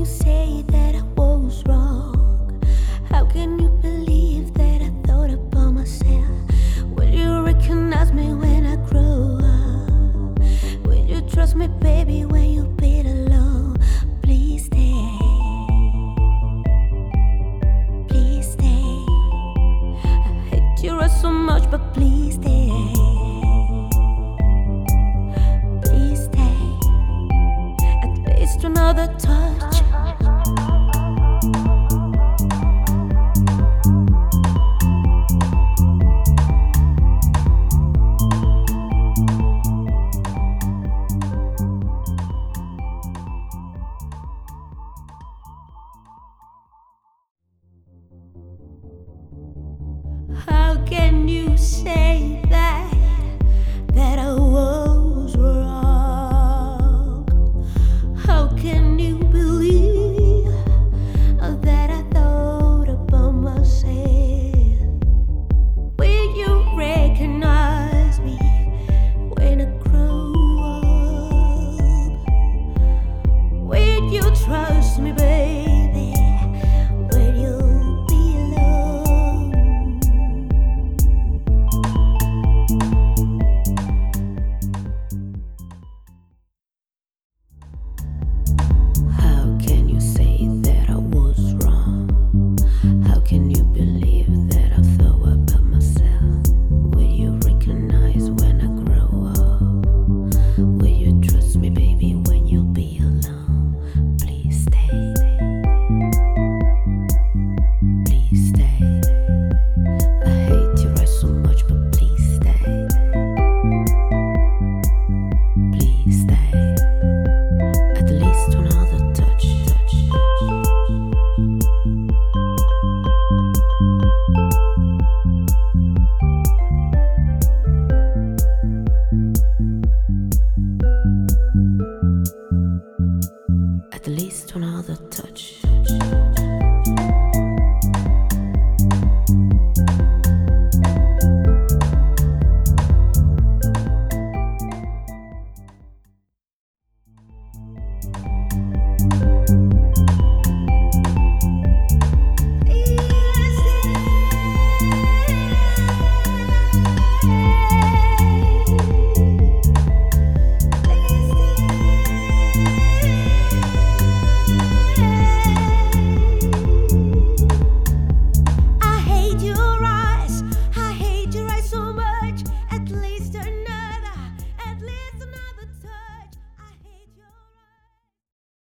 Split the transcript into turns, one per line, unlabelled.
you say that I was wrong? How can you believe that I thought about myself? Will you recognize me when I grow up? Will you trust me, baby, when you beat alone? Please stay. Please stay. I hate you right so much, but please stay. Please stay. At least another touch. How can you say that I was wrong? How can you believe that I thought about myself? Will you recognize me when I grow up? Will you trust me, baby? Will you be alone? How can you say that I was wrong? How can you believe that I thought about myself? Will you recognize when I grow up? Will you trust me, baby, when you'll be alone? Please stay. Please stay. I hate you right so much, but please stay. Please stay. At least another touch. At least another touch.